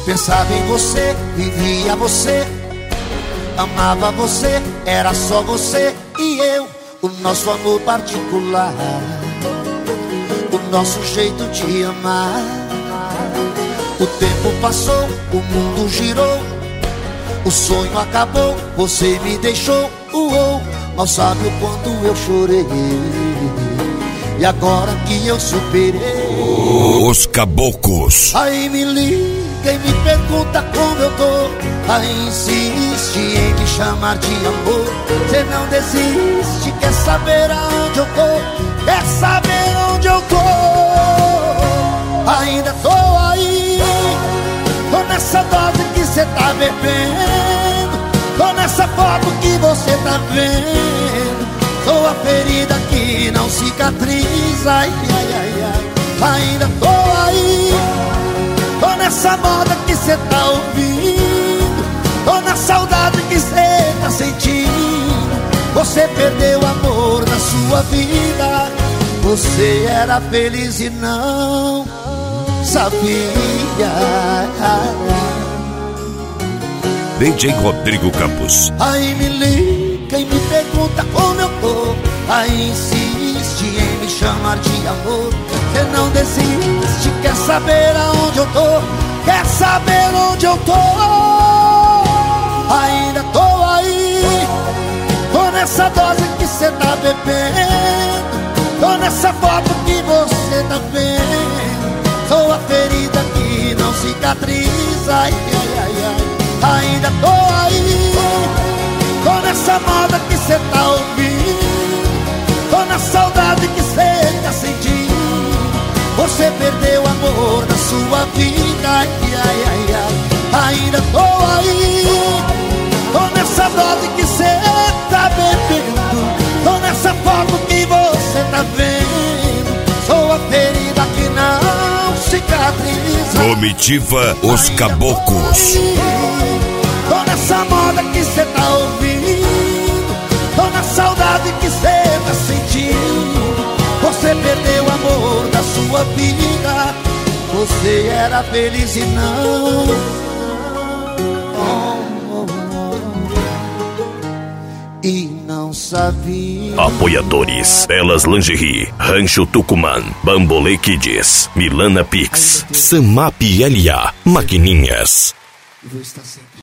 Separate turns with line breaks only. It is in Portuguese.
Pensava em você, vivia você, amava você, era só você e eu. O nosso amor particular, o nosso jeito de amar. O tempo passou, o mundo girou, o sonho acabou, você me deixou. Mal sabe o quanto eu chorei, e agora que eu superei.
Os Caboclos.
Aí me liga e me pergunta como eu tô. Aí insiste em me chamar de amor. Você não desiste, quer saber aonde eu tô, quer saber onde eu tô. Ainda tô aí, tô nessa dose que cê tá bebendo, tô nessa foto que você tá vendo. Sou a ferida que não cicatriza, ai, ai, ai, ai. Ainda tô aí, tô nessa moda que cê tá ouvindo, tô na saudade que cê tá sentindo. Você perdeu o amor na sua vida, você era feliz e não sabia.
DJ Rodrigo Campos.
Aí me liga e me pergunta como eu tô. Aí insiste em me chamar de amor. Você não desiste, quer saber aonde eu tô, quer saber onde eu tô. Ainda tô aí, tô nessa dose que cê tá bebendo, tô nessa foto que você tá vendo. Sou a ferida que não cicatriza, ai, ai, ai, ai. Ainda tô aí, tô nessa moda que cê tá ouvindo, tô na saudade que cê tá sentindo. Você perdeu o amor da sua vida, ai, ai, ai, ai. Ainda tô aí, tô nessa dose que cê tá bebendo, tô nessa foto que você tá vendo. Sou a ferida que não cicatriza.
Comitiva Os Caboclos.
Tô nessa moda que cê tá ouvindo, tô na saudade que cê tá sentindo. Você perdeu o amor da sua vida, você era feliz e não. E não sabia.
Apoiadores: Elas Lingerie, Rancho Tucumã, Bambolê Kids, Milana Pix, Samap LA, Maquininhas.
Vou estar sempre